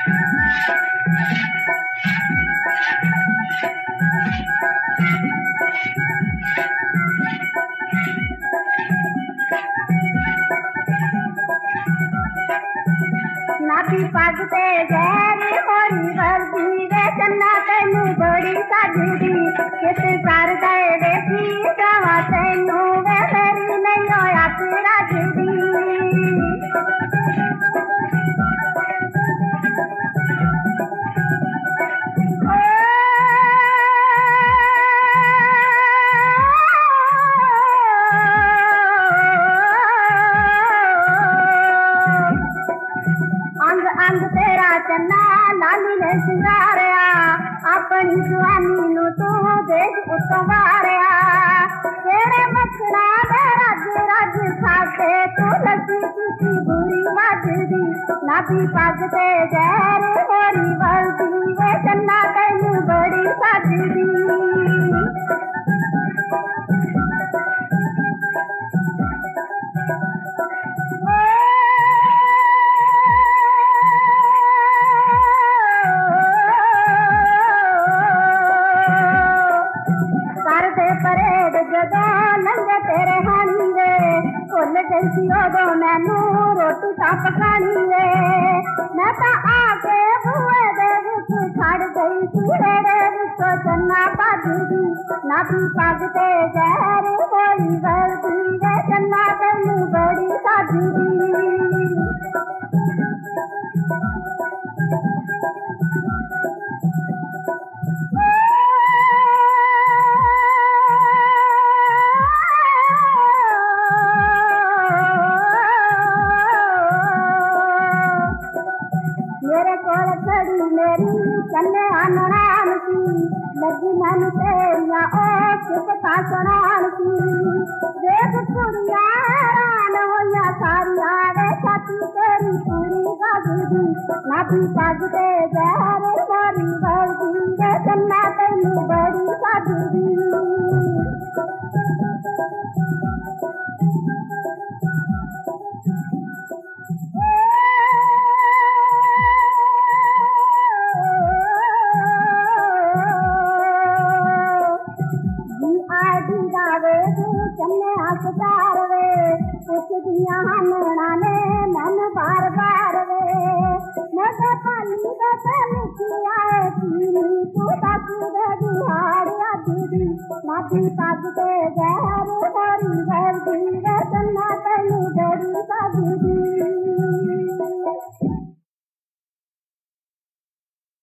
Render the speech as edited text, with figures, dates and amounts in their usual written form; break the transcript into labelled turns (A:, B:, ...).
A: नाभी पगते गैर होरी वर्दी वे चन्ना तेनू बड़ी सजदी कित कर दे देखी जावा तेनू वे मेरी नहीं होया तेरा जुदी अंग अंग तेरा चन्ना लाली ने सिंगारिया अपनी जवानी नु तू देख उत्तों वारिया तेरे मखना दे रज रज खाते तू लगी किसी बुरी मजदी नाभी पगते गैर होरी वर्दी वे चन्ना तेनू बड़ी सजदी परेड जदों लंघे तेरे हानी वे भुल गई सी उदों मैनू रोटी तां पकानी वे मैं तां आके बूहे दे विच खड़ गई सी रेड़े विचों चन्ना भजदी नाभी पगते गैर होई वर्दी वे चन्ना तेनू बड़ी सजदी मेरे कोल खड़ी मेरी चन्ने आननान की लगी मैनू तेरिया ओ किसका सुनान की देख कुड़िया हैरान होइया सारिया वे छाती तेरी पूरी गजदी नाभी पगते गैर